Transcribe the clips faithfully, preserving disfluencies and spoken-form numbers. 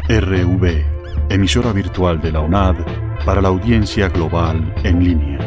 R V, emisora virtual de la UNAD para la audiencia global en línea.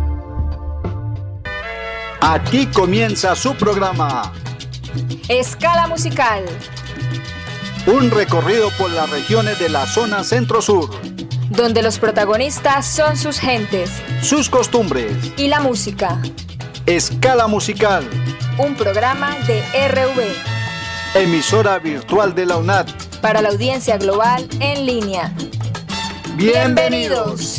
Aquí comienza su programa Escala Musical. Un recorrido por las regiones de la zona centro-sur, donde los protagonistas son sus gentes, sus costumbres y la música. Escala Musical, un programa de R V, emisora virtual de la UNAD para la audiencia global en línea. ¡Bienvenidos!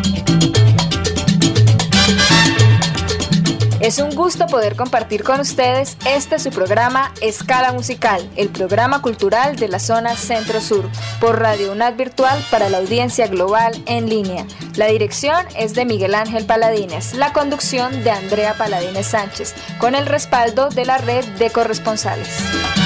Es un gusto poder compartir con ustedes este su programa Escala Musical, el programa cultural de la zona centro-sur, por Radio UNAD Virtual para la audiencia global en línea. La dirección es de Miguel Ángel Paladines, la conducción de Andrea Paladines Sánchez, con el respaldo de la red de corresponsales.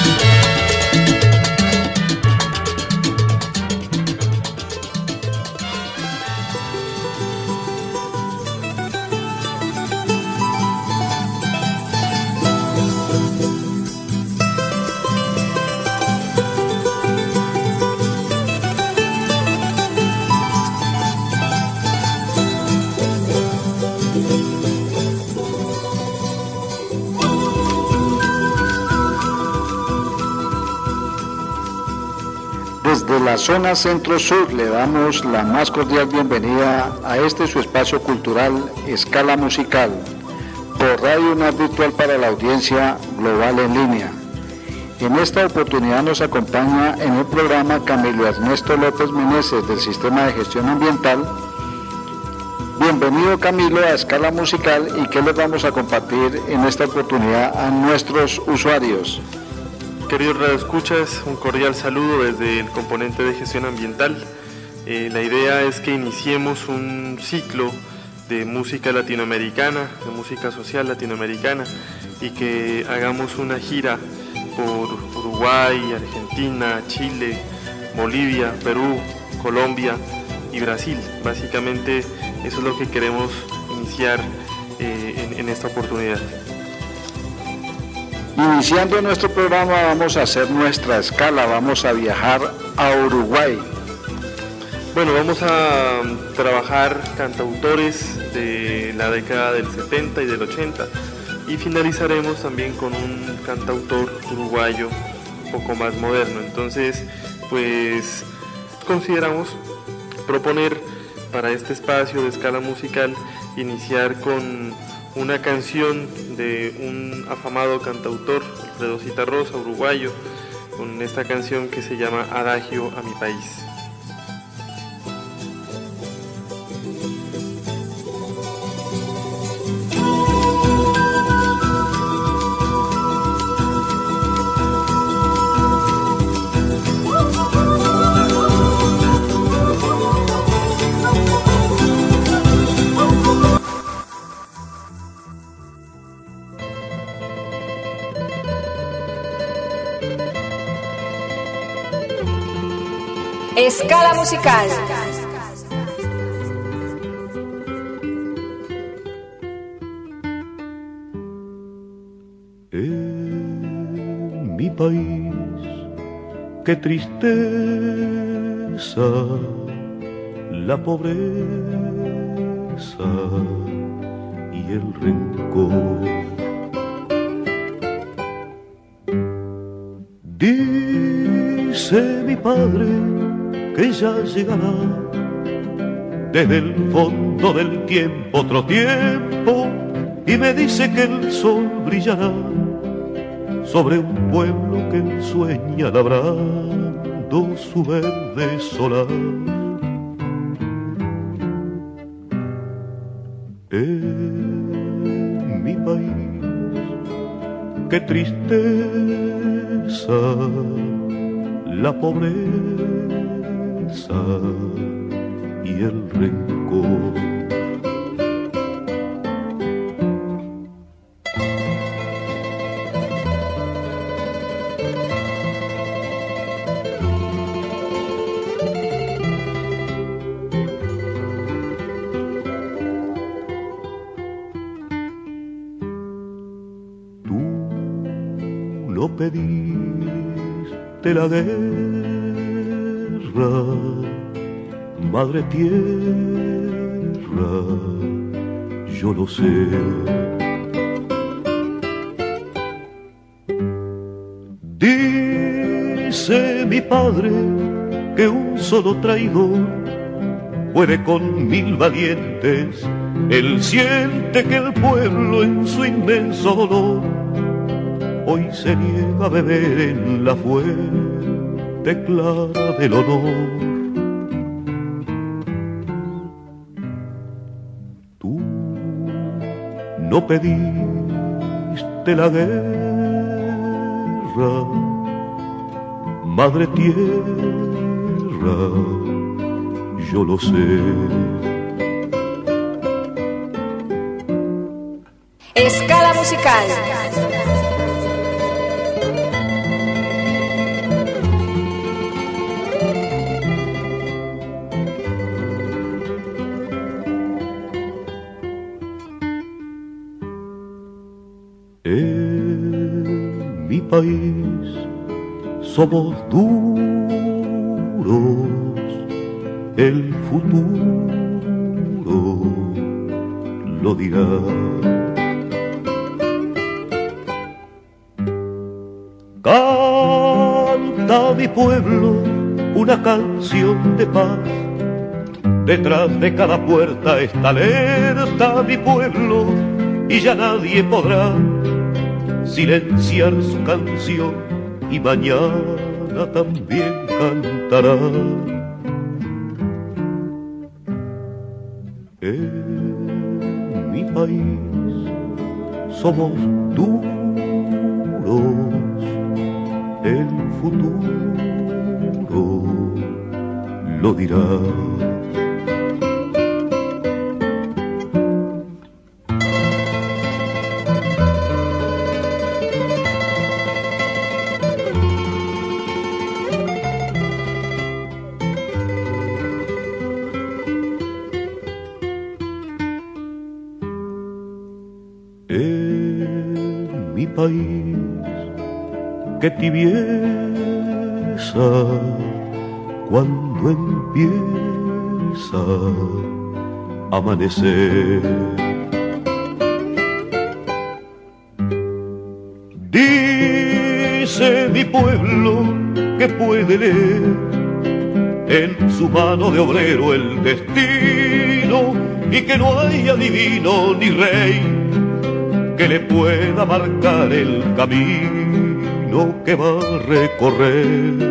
Desde la zona centro-sur le damos la más cordial bienvenida a este su espacio cultural Escala Musical por Radio UNAD Virtual para la audiencia global en línea. En esta oportunidad nos acompaña en el programa Camilo Ernesto López Meneses del Sistema de Gestión Ambiental. Bienvenido, Camilo, a Escala Musical. ¿Y qué les vamos a compartir en esta oportunidad a nuestros usuarios? Queridos radioescuchas, un cordial saludo desde el componente de gestión ambiental. Eh, la idea es que iniciemos un ciclo de música latinoamericana, de música social latinoamericana, y que hagamos una gira por Uruguay, Argentina, Chile, Bolivia, Perú, Colombia y Brasil. Básicamente eso es lo que queremos iniciar eh, en, en esta oportunidad. Iniciando nuestro programa vamos a hacer nuestra escala, vamos a viajar a Uruguay. Bueno, vamos a trabajar cantautores de la década del setenta y del ochenta y finalizaremos también con un cantautor uruguayo un poco más moderno. Entonces, pues consideramos proponer para este espacio de escala musical iniciar con una canción de un afamado cantautor, Alfredo Zitarrosa, uruguayo, con esta canción que se llama Adagio a mi país. Escala Musical. En mi país, qué tristeza, la pobreza y el rencor. Dice mi padre que ya llegará desde el fondo del tiempo otro tiempo, y me dice que el sol brillará sobre un pueblo que él sueña labrando su verde solar. En mi país, qué tristeza, la pobreza y el rencor. Tú lo pediste la guerra madre tierra, yo lo sé. Dice mi padre que un solo traidor puede con mil valientes. Él siente que el pueblo en su inmenso dolor hoy se niega a beber en la fuente clara del honor. Tú no pediste la guerra, madre tierra, yo lo sé. Escala musical. En mi país somos duros, el futuro lo dirá. Canta mi pueblo una canción de paz. Detrás de cada puerta está alerta mi pueblo, y ya nadie podrá silenciar su canción, y mañana también cantará. En mi país somos duros, el futuro lo dirá. En mi país, que tibieza cuando empieza a amanecer. Dice mi pueblo que puede leer en su mano de obrero el destino, y que no hay adivino ni rey que le pueda marcar el camino que va a recorrer.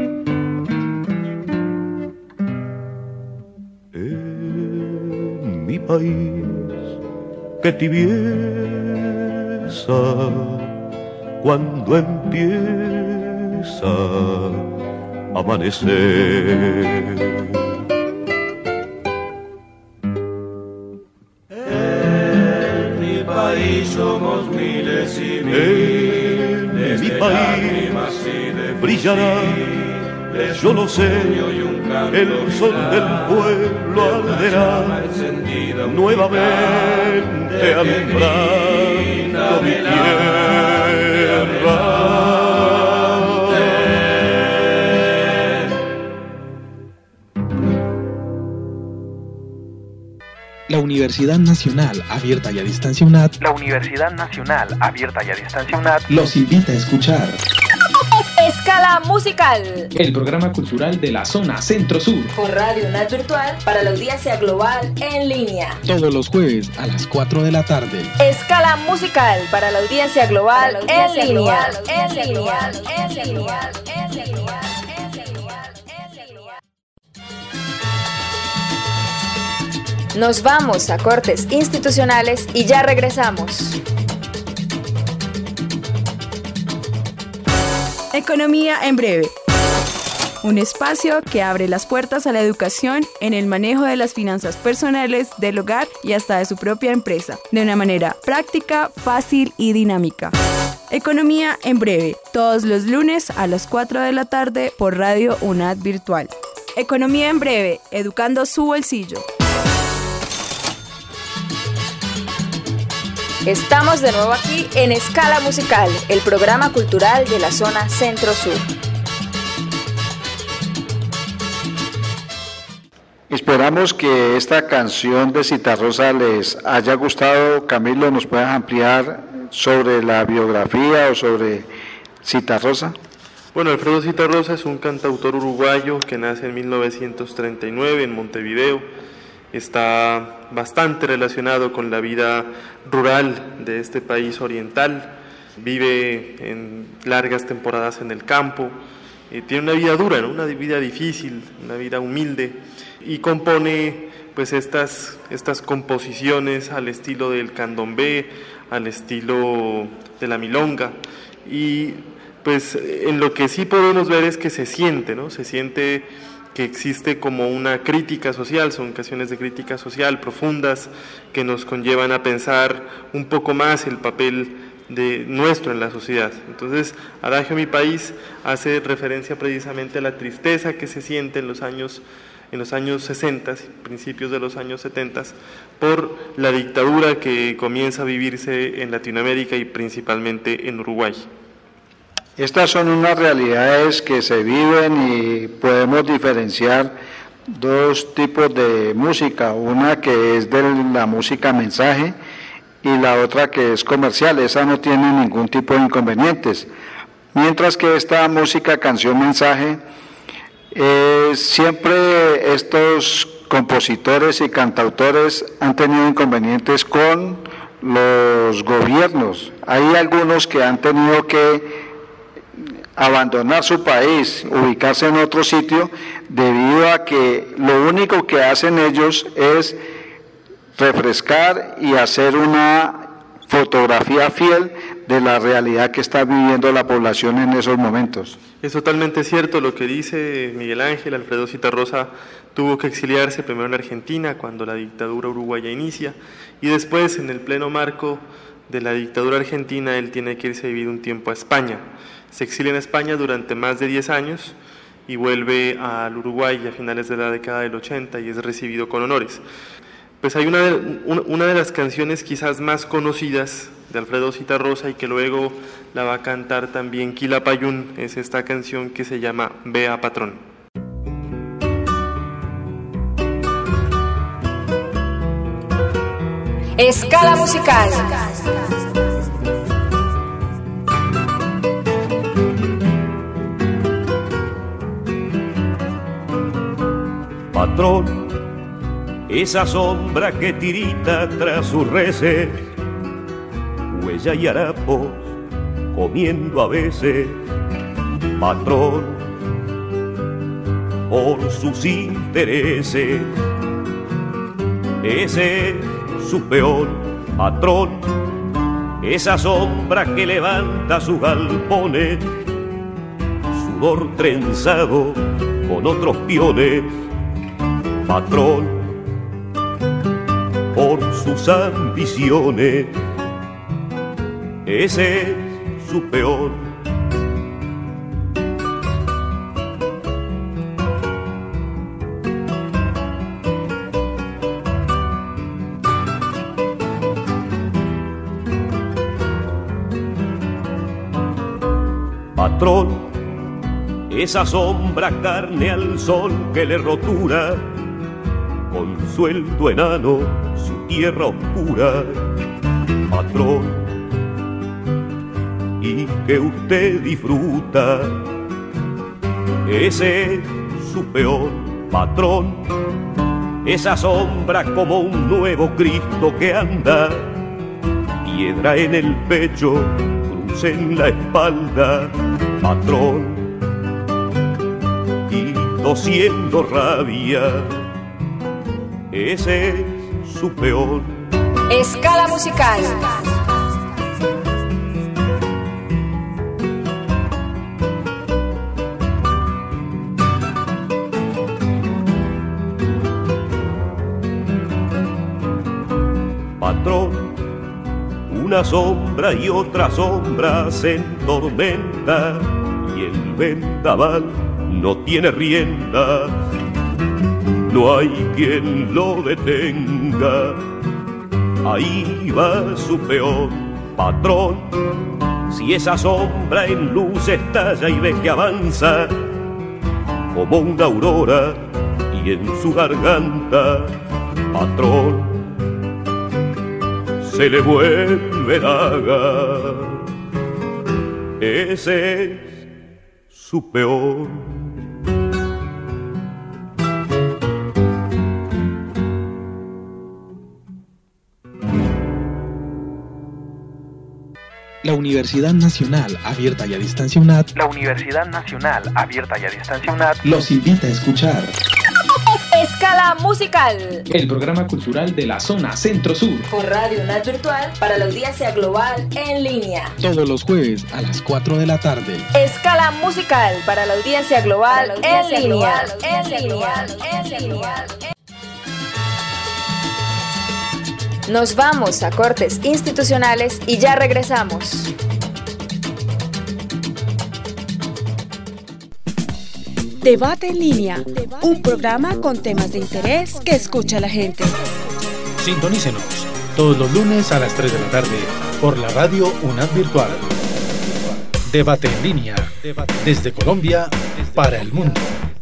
En mi país, que tibieza cuando empieza a amanecer. Somos miles y miles, en mi país brillará, yo lo sé, el sol del pueblo arderá, nuevamente alumbrando mi tierra. La Universidad Nacional Abierta y a Distancia UNAD, la Universidad Nacional Abierta y a Distancia UNAD los invita a escuchar Escala Musical, el programa cultural de la zona Centro-Sur, por Radio UNAD Virtual para la audiencia global en línea. Todos los jueves a las cuatro de la tarde. Escala Musical para la audiencia global en línea. En línea. En línea. Nos vamos a cortes institucionales y ya regresamos. Economía en breve. Un espacio que abre las puertas a la educación en el manejo de las finanzas personales, del hogar y hasta de su propia empresa, de una manera práctica, fácil y dinámica. Economía en breve, todos los lunes a las cuatro de la tarde por Radio UNAD Virtual. Economía en breve, educando su bolsillo. Estamos de nuevo aquí en Escala Musical, el programa cultural de la zona Centro-Sur. Esperamos que esta canción de Citarrosa les haya gustado. Camilo, ¿nos puedes ampliar sobre la biografía o sobre Citarrosa? Bueno, Alfredo Citarrosa es un cantautor uruguayo que nace en mil novecientos treinta y nueve en Montevideo. Está bastante relacionado con la vida rural de este país oriental. Vive en largas temporadas en el campo. Eh, tiene una vida dura, ¿no? Una vida difícil, una vida humilde, y compone pues estas, estas composiciones al estilo del candombe, al estilo de la milonga, y pues en lo que sí podemos ver es que se siente, ¿no? Se siente que existe como una crítica social, son canciones de crítica social profundas que nos conllevan a pensar un poco más el papel de nuestro en la sociedad. Entonces, Adagio Mi País hace referencia precisamente a la tristeza que se siente en los años en los años sesenta, principios de los años setenta, por la dictadura que comienza a vivirse en Latinoamérica y principalmente en Uruguay. Estas son unas realidades que se viven y podemos diferenciar dos tipos de música, una que es de la música mensaje y la otra que es comercial. Esa no tiene ningún tipo de inconvenientes, mientras que esta música canción mensaje, eh, siempre estos compositores y cantautores han tenido inconvenientes con los gobiernos. Hay algunos que han tenido que abandonar su país, ubicarse en otro sitio, debido a que lo único que hacen ellos es refrescar y hacer una fotografía fiel de la realidad que está viviendo la población en esos momentos. Es totalmente cierto lo que dice Miguel Ángel. Alfredo Citarrosa tuvo que exiliarse primero en Argentina cuando la dictadura uruguaya inicia, y después, en el pleno marco de la dictadura argentina, él tiene que irse a vivir un tiempo a España. Se exilia en España durante más de diez años y vuelve al Uruguay a finales de la década del ochenta y es recibido con honores. Pues hay una de, una de las canciones quizás más conocidas de Alfredo Citarrosa y que luego la va a cantar también Quilapayún, es esta canción que se llama Vea Patrón. Escala musical. Patrón, esa sombra que tirita tras sus reses, huella y harapos comiendo a veces. Patrón, por sus intereses, ese es su peor. Patrón, esa sombra que levanta sus galpones, sudor trenzado con otros piones. Patrón, por sus ambiciones, ese es su peor. Patrón, esa sombra carne al sol que le rotura, con sueldo enano su tierra oscura. Patrón, y que usted disfruta, ese es su peor. Patrón, esa sombra como un nuevo Cristo que anda, piedra en el pecho, cruz en la espalda. Patrón, y tosiendo rabia, ese es su peor. Escala musical. Patrón, una sombra y otra sombra se entormenta y el vendaval no tiene rienda. No hay quien lo detenga, ahí va su peor. Patrón, si esa sombra en luz estalla y ve que avanza como una aurora y en su garganta, patrón, se le vuelve daga. Ese es su peor. La Universidad Nacional Abierta y a Distancia UNAD, La Universidad Nacional Abierta y a Distancia UNAD los invita a escuchar Escala Musical, el programa cultural de la zona Centro-Sur, por Radio UNAD Virtual para la audiencia global en línea. todos los jueves a las cuatro de la tarde. Escala Musical para la audiencia global en línea. En línea. En línea. Nos vamos a cortes institucionales y ya regresamos. Debate en línea, un programa con temas de interés que escucha la gente. Sintonícenos todos los lunes a las tres de la tarde por la radio UNAD Virtual. Debate en línea, desde Colombia para el mundo.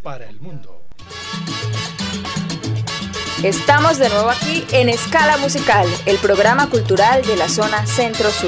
Estamos de nuevo aquí en Escala Musical, el programa cultural de la zona Centro-Sur.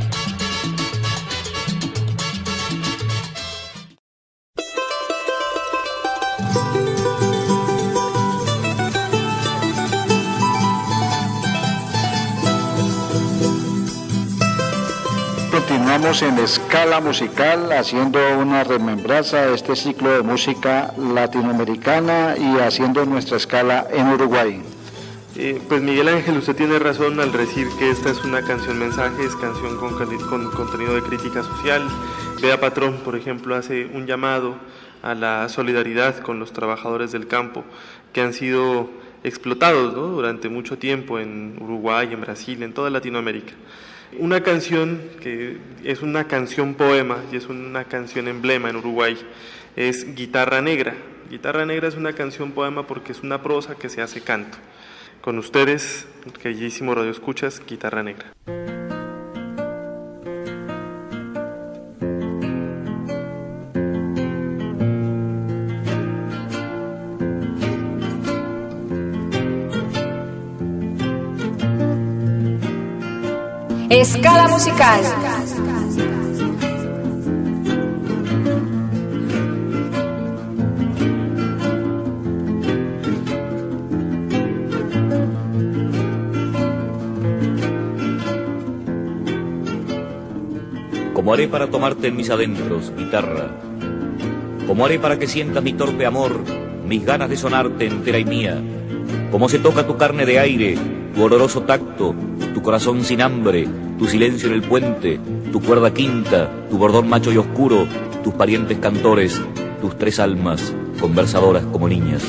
Continuamos en Escala Musical haciendo una remembranza de este ciclo de música latinoamericana y haciendo nuestra escala en Uruguay. Eh, pues Miguel Ángel, usted tiene razón al decir que esta es una canción mensaje, es canción con, con contenido de crítica social. Bea Patrón, por ejemplo, hace un llamado a la solidaridad con los trabajadores del campo que han sido explotados, ¿no?, durante mucho tiempo en Uruguay, en Brasil, en toda Latinoamérica. Una canción que es una canción poema y es una canción emblema en Uruguay es Guitarra Negra. Guitarra Negra es una canción poema porque es una prosa que se hace canto. Con ustedes, queridísimo Radio Escuchas, Guitarra Negra. Escala Musical. ¿Cómo haré para tomarte en mis adentros, guitarra? ¿Cómo haré para que sientas mi torpe amor, mis ganas de sonarte entera y mía? ¿Cómo se toca tu carne de aire, tu oloroso tacto, tu corazón sin hambre, tu silencio en el puente, tu cuerda quinta, tu bordón macho y oscuro, tus parientes cantores, tus tres almas, conversadoras como niñas?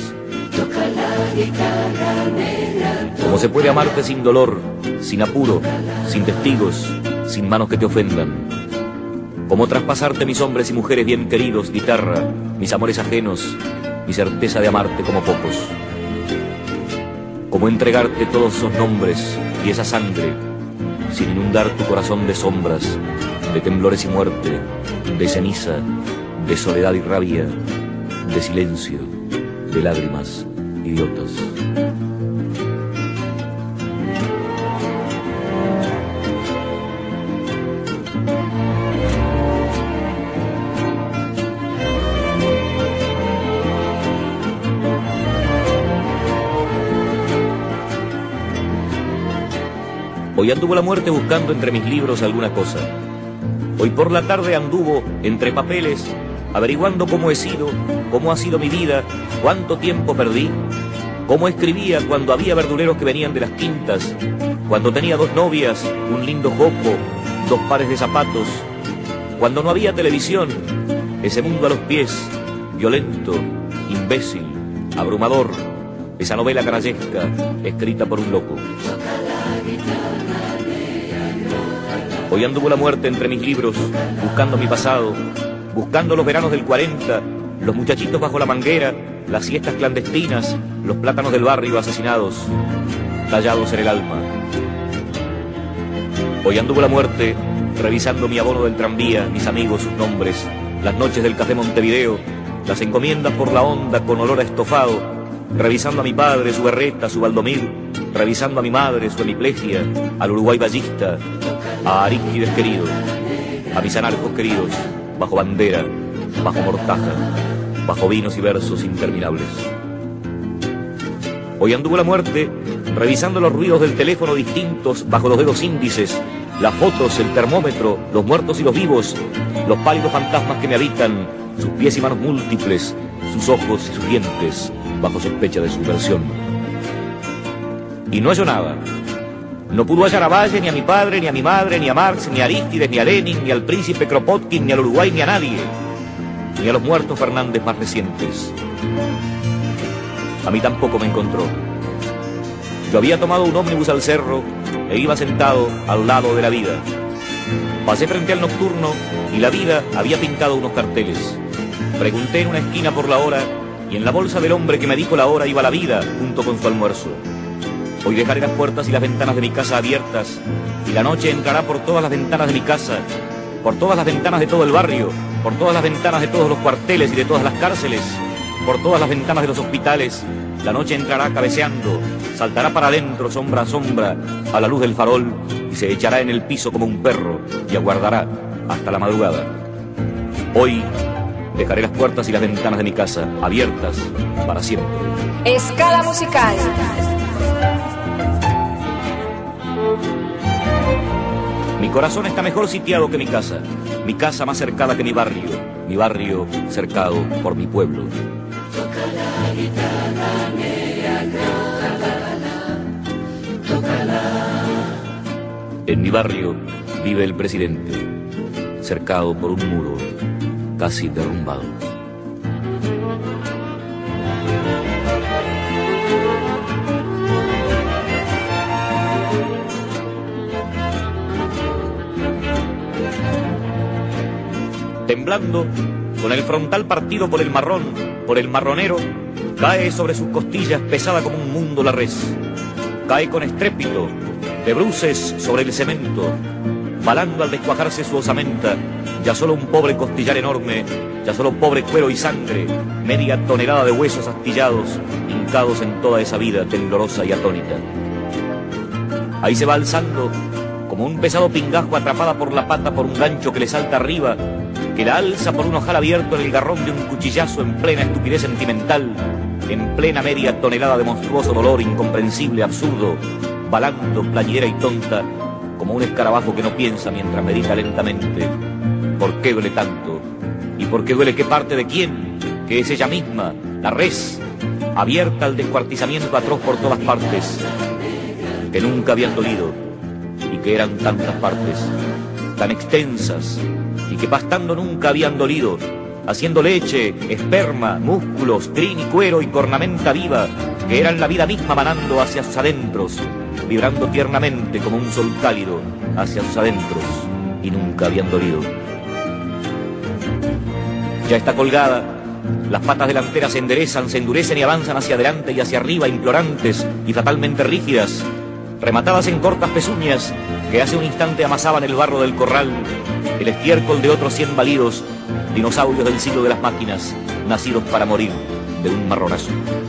¿Cómo se puede amarte sin dolor, sin apuro, sin testigos, sin manos que te ofendan? ¿Cómo traspasarte mis hombres y mujeres bien queridos, guitarra, mis amores ajenos, mi certeza de amarte como pocos? ¿Cómo entregarte todos esos nombres y esa sangre, sin inundar tu corazón de sombras, de temblores y muerte, de ceniza, de soledad y rabia, de silencio, de lágrimas idiotas? Hoy anduvo la muerte buscando entre mis libros alguna cosa. Hoy por la tarde anduvo entre papeles, averiguando cómo he sido, cómo ha sido mi vida, cuánto tiempo perdí, cómo escribía cuando había verduleros que venían de las quintas, cuando tenía dos novias, un lindo jopo, dos pares de zapatos, cuando no había televisión, ese mundo a los pies, violento, imbécil, abrumador, esa novela canallesca escrita por un loco. Hoy anduvo la muerte entre mis libros, buscando mi pasado, buscando los veranos del cuarenta, los muchachitos bajo la manguera, las siestas clandestinas, los plátanos del barrio asesinados, tallados en el alma. Hoy anduvo la muerte, revisando mi abono del tranvía, mis amigos, sus nombres, las noches del Café Montevideo, las encomiendas por la onda con olor a estofado, revisando a mi padre, su berreta, su baldomir, revisando a mi madre, su hemiplegia, al Uruguay ballista, a Arístides querido, a mis anarcos queridos, bajo bandera, bajo mortaja, bajo vinos y versos interminables. Hoy anduvo la muerte, revisando los ruidos del teléfono distintos bajo los dedos índices, las fotos, el termómetro, los muertos y los vivos, los pálidos fantasmas que me habitan, sus pies y manos múltiples, sus ojos y sus dientes, bajo sospecha de subversión. Y no halló nada. No pudo hallar a Valle, ni a mi padre, ni a mi madre, ni a Marx, ni a Arístides, ni a Lenin, ni al príncipe Kropotkin, ni al Uruguay, ni a nadie, ni a los muertos Fernández más recientes. A mí tampoco me encontró. Yo había tomado un ómnibus al cerro e iba sentado al lado de la vida. Pasé frente al nocturno y la vida había pintado unos carteles. Pregunté en una esquina por la hora y en la bolsa del hombre que me dijo la hora iba la vida junto con su almuerzo. Hoy dejaré las puertas y las ventanas de mi casa abiertas y la noche entrará por todas las ventanas de mi casa, por todas las ventanas de todo el barrio, por todas las ventanas de todos los cuarteles y de todas las cárceles, por todas las ventanas de los hospitales. La noche entrará cabeceando, saltará para adentro sombra a sombra a la luz del farol y se echará en el piso como un perro y aguardará hasta la madrugada. Hoy dejaré las puertas y las ventanas de mi casa abiertas para siempre. Escala musical. Mi corazón está mejor sitiado que mi casa, mi casa más cercada que mi barrio, mi barrio cercado por mi pueblo. Toca la guitarra negra, tócala. En mi barrio vive el presidente, cercado por un muro casi derrumbado. Temblando, con el frontal partido por el marrón, por el marronero, cae sobre sus costillas pesada como un mundo la res. Cae con estrépito, de bruces sobre el cemento, balando al descuajarse su osamenta, ya solo un pobre costillar enorme, ya solo pobre cuero y sangre, media tonelada de huesos astillados, hincados en toda esa vida temblorosa y atónita. Ahí se va alzando, como un pesado pingajo atrapada por la pata por un gancho que le salta arriba, que la alza por un ojal abierto en el garrón de un cuchillazo en plena estupidez sentimental, en plena media tonelada de monstruoso dolor incomprensible, absurdo, balando, plañidera y tonta, como un escarabajo que no piensa mientras medita lentamente. ¿Por qué duele tanto? ¿Y por qué duele qué parte de quién? Que es ella misma, la res, abierta al descuartizamiento atroz por todas partes, que nunca habían dolido, y que eran tantas partes, tan extensas, y que pastando nunca habían dolido, haciendo leche, esperma, músculos, crin y cuero y cornamenta viva, que eran la vida misma manando hacia sus adentros, vibrando tiernamente como un sol cálido hacia sus adentros, y nunca habían dolido. Ya está colgada, las patas delanteras se enderezan, se endurecen y avanzan hacia adelante y hacia arriba, implorantes y fatalmente rígidas, rematadas en cortas pezuñas que hace un instante amasaban el barro del corral, el estiércol de otros cien balidos, dinosaurios del siglo de las máquinas, nacidos para morir de un marronazo.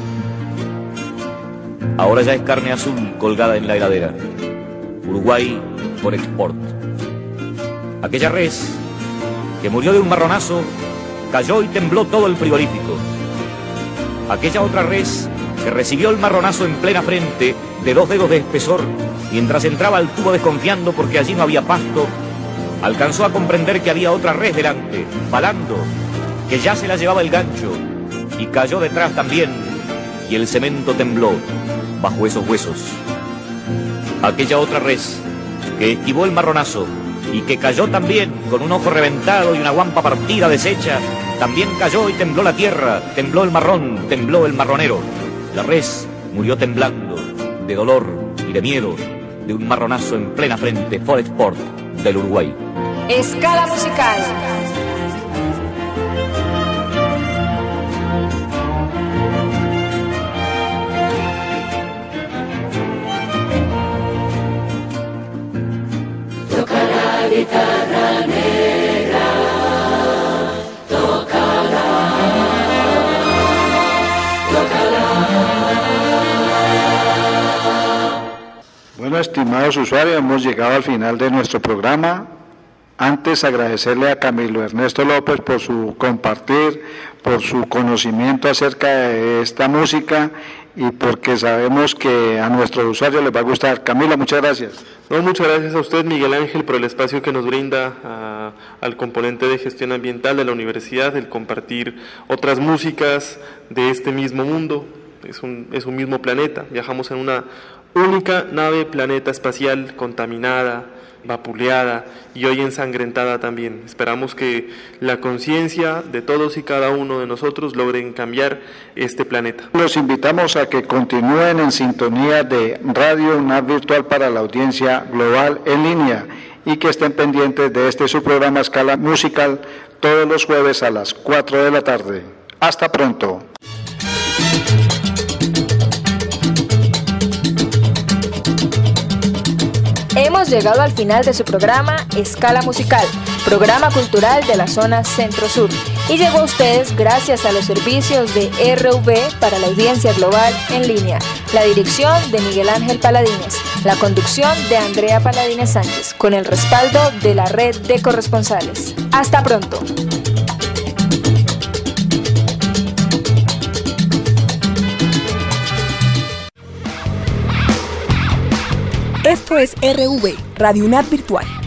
Ahora ya es carne azul colgada en la heladera. Uruguay por export. Aquella res que murió de un marronazo cayó y tembló todo el frigorífico. Aquella otra res que recibió el marronazo en plena frente de dos dedos de espesor mientras entraba al tubo desconfiando porque allí no había pasto, alcanzó a comprender que había otra res delante, balando, que ya se la llevaba el gancho, y cayó detrás también, y el cemento tembló bajo esos huesos. Aquella otra res que esquivó el marronazo y que cayó también con un ojo reventado y una guampa partida deshecha, también cayó y tembló la tierra, tembló el marrón, tembló el marronero. La res murió temblando de dolor y de miedo de un marronazo en plena frente, for export del Uruguay. Escala musical. Toca la guitarra negra, tócala, tócala. Bueno, estimados usuarios, hemos llegado al final de nuestro programa. Antes agradecerle a Camilo Ernesto López por su compartir, por su conocimiento acerca de esta música y porque sabemos que a nuestros usuarios les va a gustar. Camilo, muchas gracias. No, muchas gracias a usted, Miguel Ángel, por el espacio que nos brinda a, al componente de gestión ambiental de la universidad, el compartir otras músicas de este mismo mundo. Es un, es un mismo planeta, viajamos en una única nave planeta espacial contaminada, vapuleada y hoy ensangrentada también. Esperamos que la conciencia de todos y cada uno de nosotros logren cambiar este planeta. Los invitamos a que continúen en sintonía de Radio UNAD Virtual para la audiencia global en línea y que estén pendientes de este su programa Escala Musical todos los jueves a las cuatro de la tarde. Hasta pronto. Hemos llegado al final de su programa Escala Musical, programa cultural de la zona Centro-Sur, y llegó a ustedes gracias a los servicios de R V para la audiencia global en línea, la dirección de Miguel Ángel Paladines, la conducción de Andrea Paladines Sánchez, con el respaldo de la red de corresponsales. Hasta pronto. Esto es R V, Radio UNAD Virtual.